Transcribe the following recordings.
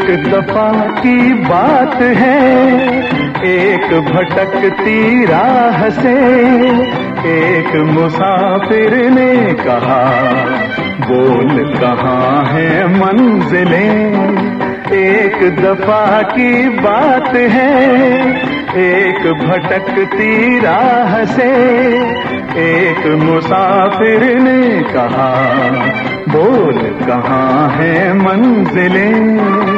दफा की बात है, एक भटकती राह से एक मुसाफिर ने कहा, बोल कहाँ है मंजिलें। एक दफा की बात है, एक भटकती राह से एक मुसाफिर ने कहा, बोल कहाँ है मंजिलें।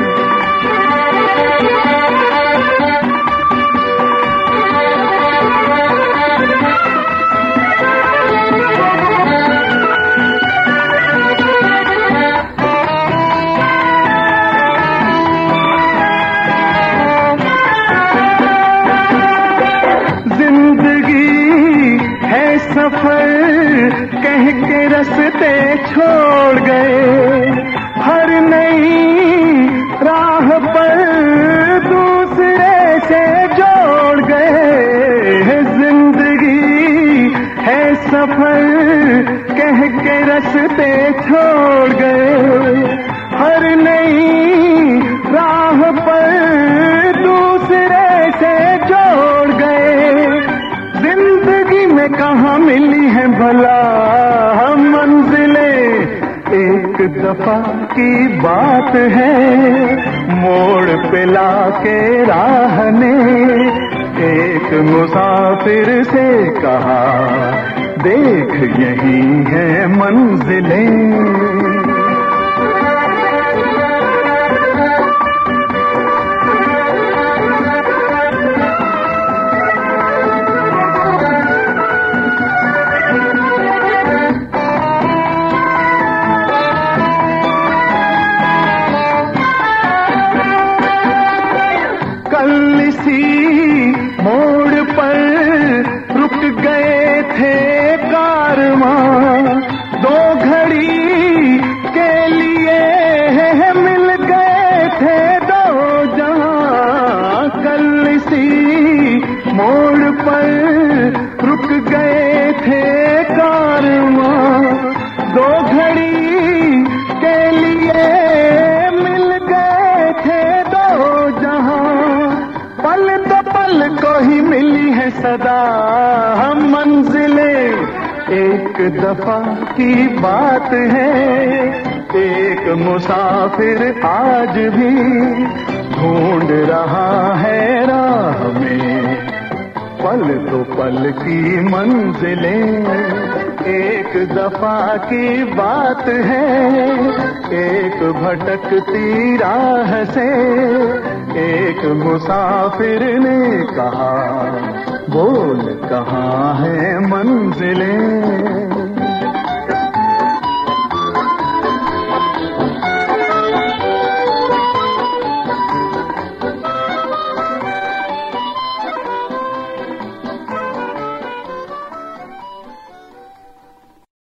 सफर कह के रास्ते छोड़ गए, हर नई राह पर दूसरे से जोड़ गए। जिंदगी है सफर कह के रास्ते छोड़ गए, हर नई राह पर दूसरे से जोड़ गए। जिंदगी में कहाँ मिली है भला मंजिलें, एक दफा की बात है, मोड़ पे लाके राह ने एक मुसाफिर से कहा, देख यही है मंजिलें। मोड़ पर रुक गए थे कारवां, दो घड़ी के लिए मिल गए थे दो जहां। कल इसी मोड़ पर रुक गए थे कारवां, दो घड़ी के लिए मिल गए थे दो जहां। पल दो पल को ही मिली है सदा हम मंजिलें, एक दफा की बात है, एक मुसाफिर आज भी ढूंढ रहा है राह में। पल दो पल की मंजिलें, एक दफा की बात है, एक भटकती राह से एक मुसाफिर ने कहा, बोल कहाँ है मंजिलें।